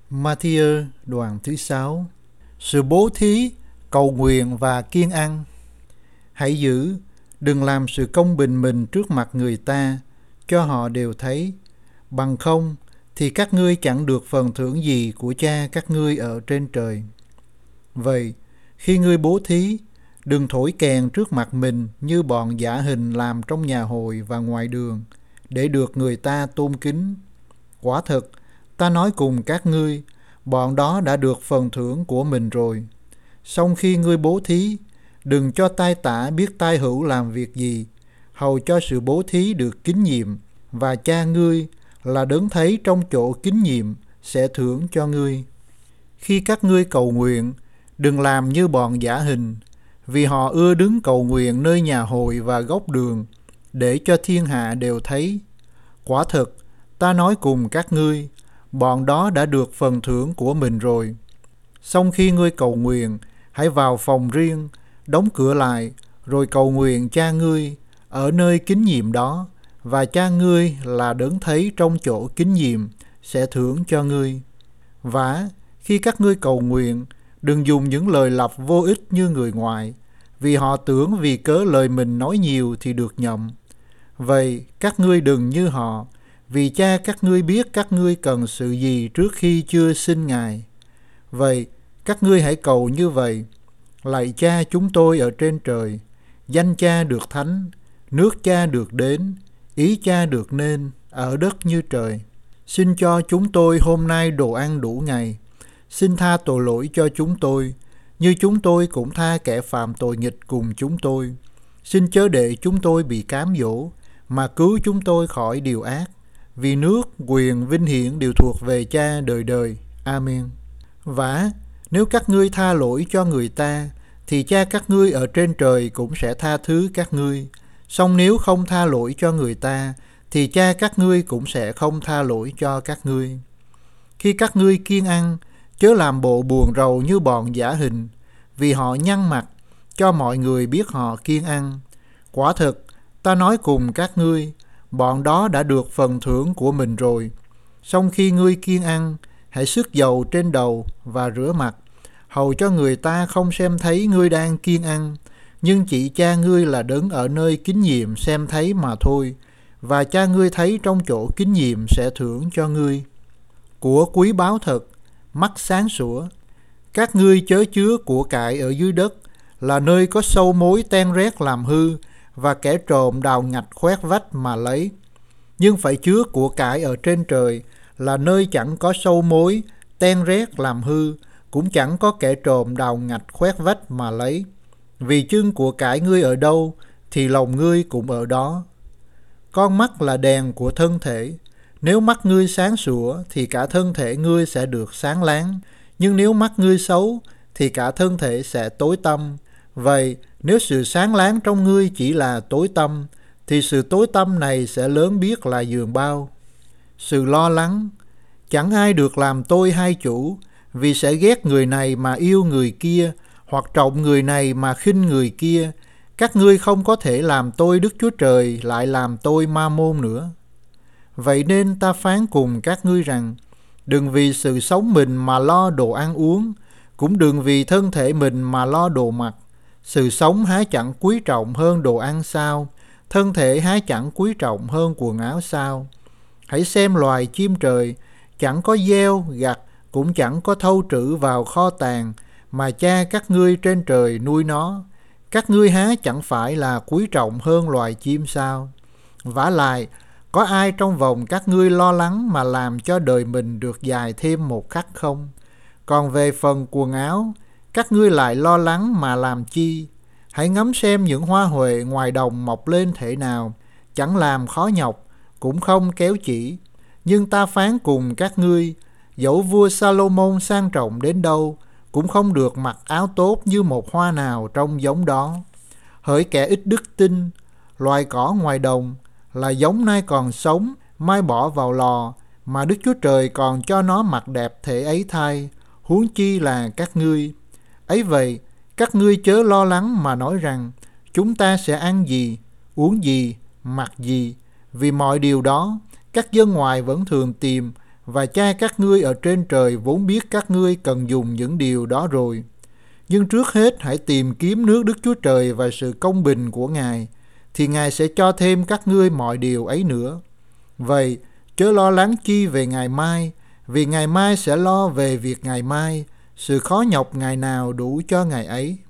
Ma-thi-ơ đoạn thứ 6. Sự bố thí, cầu nguyện và kiêng ăn. Hãy giữ, đừng làm sự công bình mình trước mặt người ta, cho họ đều thấy. Bằng không thì các ngươi chẳng được phần thưởng gì của Cha các ngươi ở trên trời. Vậy, khi ngươi bố thí, đừng thổi kèn trước mặt mình như bọn giả hình làm trong nhà hội và ngoài đường, để được người ta tôn kính. Quả thực, ta nói cùng các ngươi, bọn đó đã được phần thưởng của mình rồi. Song khi ngươi bố thí, đừng cho tay tả biết tay hữu làm việc gì, hầu cho sự bố thí được kính nhiệm, và Cha ngươi là đấng thấy trong chỗ kính nhiệm sẽ thưởng cho ngươi. Khi các ngươi cầu nguyện, đừng làm như bọn giả hình, vì họ ưa đứng cầu nguyện nơi nhà hội và góc đường, để cho thiên hạ đều thấy. Quả thực, ta nói cùng các ngươi, bọn đó đã được phần thưởng của mình rồi. Xong khi ngươi cầu nguyện, hãy vào phòng riêng, đóng cửa lại, rồi cầu nguyện Cha ngươi ở nơi kính nhiệm đó, và Cha ngươi là đấng thấy trong chỗ kính nhiệm sẽ thưởng cho ngươi. Vả, khi các ngươi cầu nguyện, đừng dùng những lời lặp vô ích như người ngoài, vì họ tưởng vì cớ lời mình nói nhiều thì được nhậm. Vậy các ngươi đừng như họ, vì Cha các ngươi biết các ngươi cần sự gì trước khi chưa xin Ngài. Vậy các ngươi hãy cầu như vậy: Lạy Cha chúng tôi ở trên trời, danh Cha được thánh, nước Cha được đến, ý Cha được nên ở đất như trời. Xin cho chúng tôi hôm nay đồ ăn đủ ngày. Xin tha tội lỗi cho chúng tôi, như chúng tôi cũng tha kẻ phạm tội nghịch cùng chúng tôi. Xin chớ để chúng tôi bị cám dỗ, mà cứu chúng tôi khỏi điều ác. Vì nước, quyền, vinh hiển đều thuộc về Cha đời đời. Amen. Vả, nếu các ngươi tha lỗi cho người ta, thì Cha các ngươi ở trên trời cũng sẽ tha thứ các ngươi. Song nếu không tha lỗi cho người ta, thì Cha các ngươi cũng sẽ không tha lỗi cho các ngươi. Khi các ngươi kiêng ăn, chớ làm bộ buồn rầu như bọn giả hình, vì họ nhăn mặt, cho mọi người biết họ kiêng ăn. Quả thực, ta nói cùng các ngươi, bọn đó đã được phần thưởng của mình rồi. Song khi ngươi kiêng ăn, hãy xức dầu trên đầu và rửa mặt, hầu cho người ta không xem thấy ngươi đang kiêng ăn, nhưng chỉ Cha ngươi là đấng ở nơi kính nhiệm xem thấy mà thôi, và Cha ngươi thấy trong chỗ kính nhiệm sẽ thưởng cho ngươi. Của quý báu thật, mắt sáng sủa. Các ngươi chớ chứa của cải ở dưới đất, là nơi có sâu mối ten rét làm hư, và kẻ trộm đào ngạch khoét vách mà lấy. Nhưng phải chứa của cải ở trên trời, là nơi chẳng có sâu mối ten rét làm hư, cũng chẳng có kẻ trộm đào ngạch khoét vách mà lấy. Vì chưng của cải ngươi ở đâu, thì lòng ngươi cũng ở đó. Con mắt là đèn của thân thể. Nếu mắt ngươi sáng sủa, thì cả thân thể ngươi sẽ được sáng láng. Nhưng nếu mắt ngươi xấu, thì cả thân thể sẽ tối tăm. Vậy, nếu sự sáng láng trong ngươi chỉ là tối tăm, thì sự tối tăm này sẽ lớn biết là giường bao. Sự lo lắng. Chẳng ai được làm tôi hai chủ, vì sẽ ghét người này mà yêu người kia, hoặc trọng người này mà khinh người kia. Các ngươi không có thể làm tôi Đức Chúa Trời lại làm tôi Ma-môn nữa. Vậy nên ta phán cùng các ngươi rằng, đừng vì sự sống mình mà lo đồ ăn uống, cũng đừng vì thân thể mình mà lo đồ mặc. Sự sống há chẳng quý trọng hơn đồ ăn sao? Thân thể há chẳng quý trọng hơn quần áo sao? Hãy xem loài chim trời, chẳng có gieo, gặt, cũng chẳng có thâu trữ vào kho tàng, mà Cha các ngươi trên trời nuôi nó. Các ngươi há chẳng phải là quý trọng hơn loài chim sao? Vả lại, có ai trong vòng các ngươi lo lắng mà làm cho đời mình được dài thêm một khắc không? Còn về phần quần áo, các ngươi lại lo lắng mà làm chi? Hãy ngắm xem những hoa huệ ngoài đồng mọc lên thể nào, chẳng làm khó nhọc, cũng không kéo chỉ. Nhưng ta phán cùng các ngươi, dẫu vua Salomon sang trọng đến đâu, cũng không được mặc áo tốt như một hoa nào trong giống đó. Hỡi kẻ ít đức tin, loài cỏ ngoài đồng là giống nay còn sống, mai bỏ vào lò, mà Đức Chúa Trời còn cho nó mặc đẹp thể ấy thay, huống chi là các ngươi. Ấy vậy, các ngươi chớ lo lắng mà nói rằng, chúng ta sẽ ăn gì, uống gì, mặc gì, vì mọi điều đó các dân ngoài vẫn thường tìm và Cha các ngươi ở trên trời vốn biết các ngươi cần dùng những điều đó rồi. Nhưng trước hết hãy tìm kiếm nước Đức Chúa Trời và sự công bình của Ngài, thì Ngài sẽ cho thêm các ngươi mọi điều ấy nữa. Vậy, chớ lo lắng chi về ngày mai, vì ngày mai sẽ lo về việc ngày mai, sự khó nhọc ngày nào đủ cho ngày ấy.